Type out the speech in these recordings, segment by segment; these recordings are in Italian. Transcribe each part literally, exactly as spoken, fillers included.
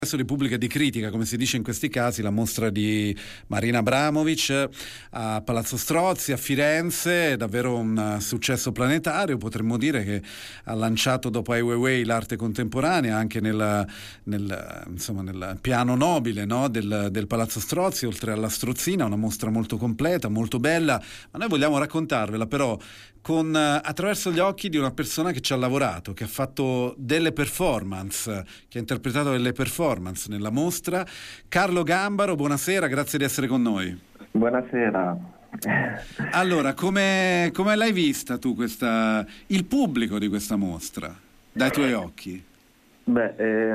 Di pubblica e di critica, come si dice in questi casi, la mostra di Marina Abramovic a Palazzo Strozzi a Firenze è davvero un successo planetario. Potremmo dire che ha lanciato dopo Ai Weiwei l'arte contemporanea anche nel, nel, insomma, nel piano nobile, no? del, del Palazzo Strozzi, oltre alla Strozzina, una mostra molto completa, molto bella, ma noi vogliamo raccontarvela però con attraverso gli occhi di una persona che ci ha lavorato, che ha fatto delle performance, che ha interpretato delle performance nella mostra. Carlo Gambaro, buonasera, grazie di essere con noi. Buonasera. Allora, come, come l'hai vista tu questa, il pubblico di questa mostra, dai tuoi occhi? Beh,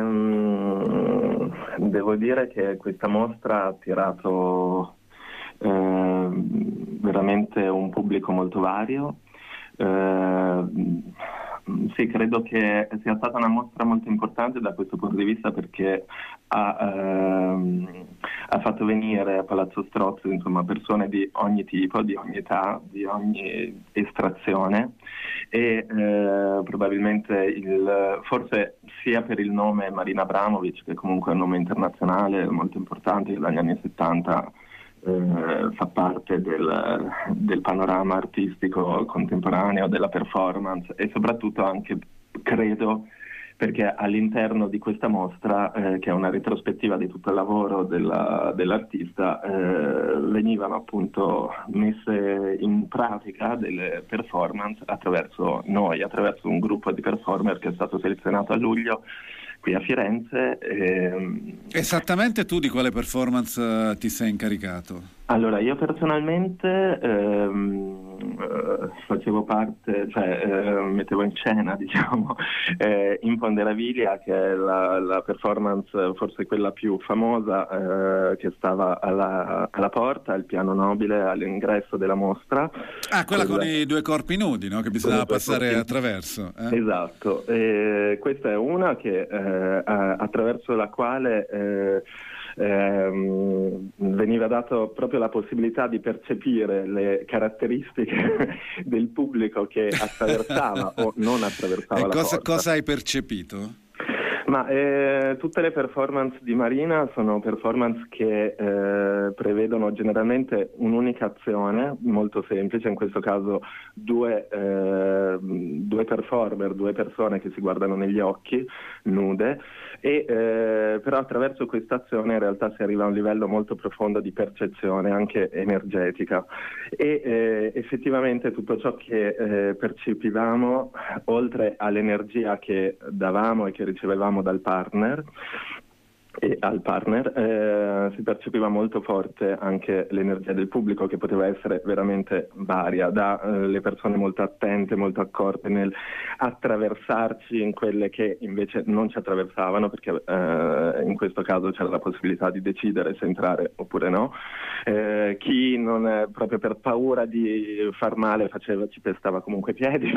ehm, devo dire che questa mostra ha attirato eh, veramente un pubblico molto vario. Eh, sì, credo che sia stata una mostra molto importante da questo punto di vista, perché ha, ehm, ha fatto venire a Palazzo Strozzi insomma persone di ogni tipo, di ogni età, di ogni estrazione e eh, probabilmente il, forse sia per il nome Marina Abramovic, che comunque è un nome internazionale molto importante, che dagli anni settanta Eh, fa parte del, del panorama artistico contemporaneo, della performance, e soprattutto anche, credo, perché all'interno di questa mostra, eh, che è una retrospettiva di tutto il lavoro della, dell'artista, eh, venivano appunto messe in pratica delle performance attraverso noi, attraverso un gruppo di performer che è stato selezionato a luglio qui a Firenze. Ehm... Esattamente, tu di quale performance uh, ti sei incaricato? Allora, io personalmente ehm, eh, facevo parte, cioè eh, mettevo in scena, diciamo, eh, Imponderabilia, che è la, la performance forse quella più famosa, eh, che stava alla, alla porta, al piano nobile, all'ingresso della mostra. Ah, quella quella... con i due corpi nudi, no? Che bisognava passare corpi... attraverso. Eh? Esatto, e questa è una che eh, attraverso la quale eh, ehm, veniva dato proprio la possibilità di percepire le caratteristiche del pubblico che attraversava o non attraversava e la cosa, porta. Cosa hai percepito? Ma eh, tutte le performance di Marina sono performance che eh, prevedono generalmente un'unica azione molto semplice, in questo caso due, eh, due performer, due persone che si guardano negli occhi, nude, e eh, però attraverso questa azione in realtà si arriva a un livello molto profondo di percezione, anche energetica, e eh, effettivamente tutto ciò che eh, percepivamo, oltre all'energia che davamo e che ricevevamo dal partner e al partner, eh, si percepiva molto forte anche l'energia del pubblico, che poteva essere veramente varia, da eh, le persone molto attente, molto accorte nel attraversarci in quelle che invece non ci attraversavano, perché eh, in questo caso c'era la possibilità di decidere se entrare oppure no, eh, chi non è, proprio per paura di far male faceva, ci pestava comunque i piedi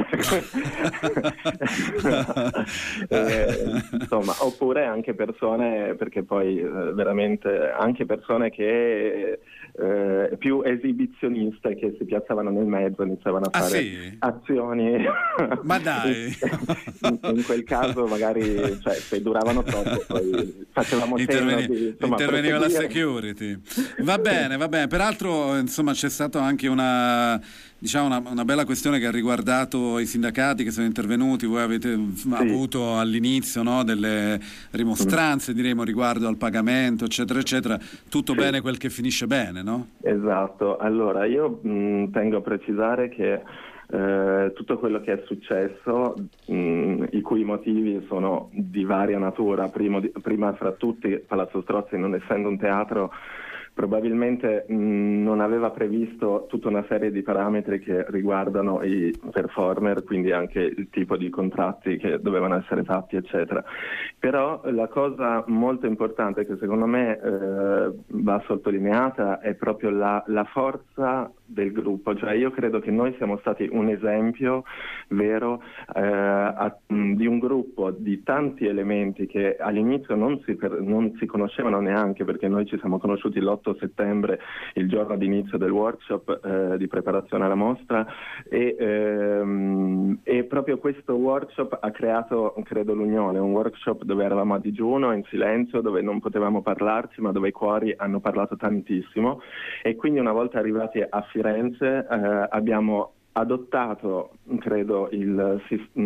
eh, insomma, oppure anche persone, perché poi eh, veramente anche persone che eh, più esibizioniste, che si piazzavano nel mezzo, iniziavano a ah, fare sì? azioni. Ma dai! in, in quel caso magari, cioè, se duravano troppo poi facevamo Interveni- di, insomma, interveniva la proseguire. security. Va bene, va bene. Peraltro, insomma, c'è stato anche una, diciamo, una, una bella questione che ha riguardato i sindacati che sono intervenuti. Voi avete sì. avuto all'inizio, no, delle rimostranze, mm. diremo, riguardo al pagamento, eccetera, eccetera. Tutto sì. bene quel che finisce bene, no? Esatto. Allora, io mh, tengo a precisare che Eh, tutto quello che è successo, mh, i cui motivi sono di varia natura, primo di, prima fra tutti Palazzo Strozzi, non essendo un teatro, probabilmente mh, non aveva previsto tutta una serie di parametri che riguardano i performer, quindi anche il tipo di contratti che dovevano essere fatti, eccetera. Però la cosa molto importante che secondo me eh, va sottolineata è proprio la, la forza del gruppo, cioè io credo che noi siamo stati un esempio vero eh, a, di un gruppo di tanti elementi che all'inizio non si, per, non si conoscevano neanche, perché noi ci siamo conosciuti l'otto settembre, il giorno d'inizio del workshop eh, di preparazione alla mostra, e, ehm, e proprio questo workshop ha creato, credo, l'unione, un workshop dove eravamo a digiuno, in silenzio, dove non potevamo parlarci, ma dove i cuori hanno parlato tantissimo, e quindi una volta arrivati a Firenze eh, abbiamo adottato, credo, il,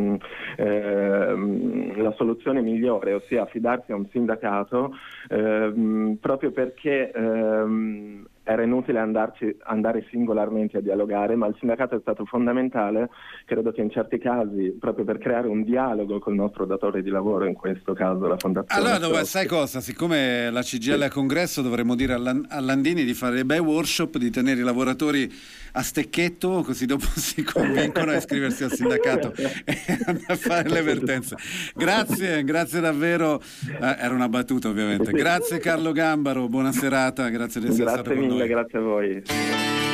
eh, la soluzione migliore, ossia affidarsi a un sindacato, eh, proprio perché eh, era inutile andarci, andare singolarmente a dialogare, ma il sindacato è stato fondamentale, credo che in certi casi, proprio per creare un dialogo col nostro datore di lavoro, in questo caso la Fondazione. Allora, dove, sai cosa? Siccome la C G I L è a congresso, dovremmo dire a Landini di fare dei bei workshop, di tenere i lavoratori a stecchetto, così dopo si convincono a iscriversi al sindacato e a fare le vertenze. Grazie, grazie davvero. Eh, era una battuta, ovviamente. Grazie Carlo Gambaro, buona serata, grazie di essere grazie stato con mille, noi. Grazie a voi.